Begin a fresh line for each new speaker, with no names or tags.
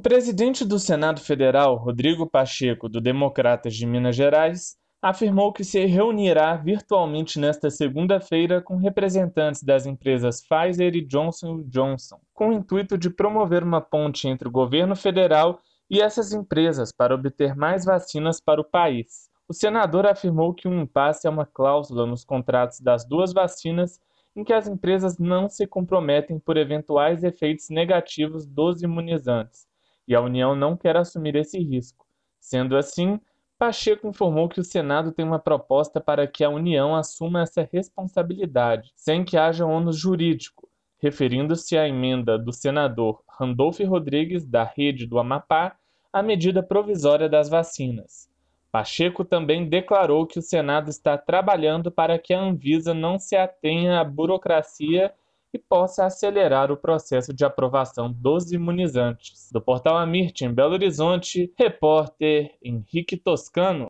presidente do Senado Federal, Rodrigo Pacheco, do Democratas de Minas Gerais, afirmou que se reunirá virtualmente nesta segunda-feira com representantes das empresas Pfizer e Johnson & Johnson, com o intuito de promover uma ponte entre o governo federal e essas empresas para obter mais vacinas para o país. O senador afirmou que um impasse é uma cláusula nos contratos das duas vacinas em que as empresas não se comprometem por eventuais efeitos negativos dos imunizantes, e a União não quer assumir esse risco. Sendo assim, Pacheco informou que o Senado tem uma proposta para que a União assuma essa responsabilidade, sem que haja ônus jurídico, referindo-se à emenda do senador Randolfo Rodrigues, da Rede do Amapá, à medida provisória das vacinas. Pacheco também declarou que o Senado está trabalhando para que a Anvisa não se atenha à burocracia e possa acelerar o processo de aprovação dos imunizantes. Do Portal Amirte, em Belo Horizonte, repórter Henrique Toscano.